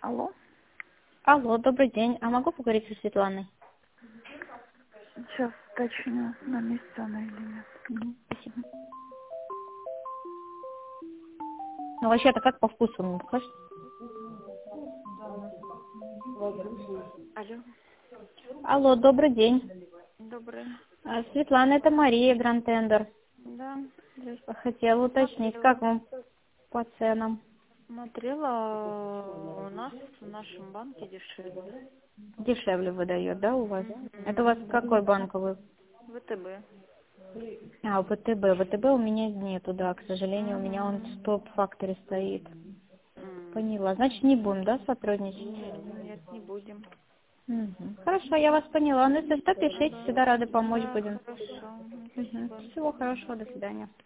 Алло. Алло, добрый день. А могу поговорить со Светланой? Сейчас уточню, на месте она или нет. Спасибо. Ну, вообще-то как по вкусу? Хочешь? Алло. Алло, добрый день. Добрый. Светлана, это Мария, Гранд-Тендер. Да, здрасте. Хотела уточнить, как вам по ценам? Смотрела, у нас в нашем банке дешевле. Дешевле выдает, да, у вас? Это у вас Мгм. какой банковый? ВТБ. ВТБ. ВТБ у меня нету, да, к сожалению, у меня он в Мгм. топ-факторе стоит. М. Поняла. Значит, не будем, да, сотрудничать? Нет, не будем. Мгм. Хорошо, я вас поняла. Ну, если что, пишите, Ага. всегда рады помочь Да, будем. хорошо. Мгм. Спасибо. Всего хорошего, до свидания.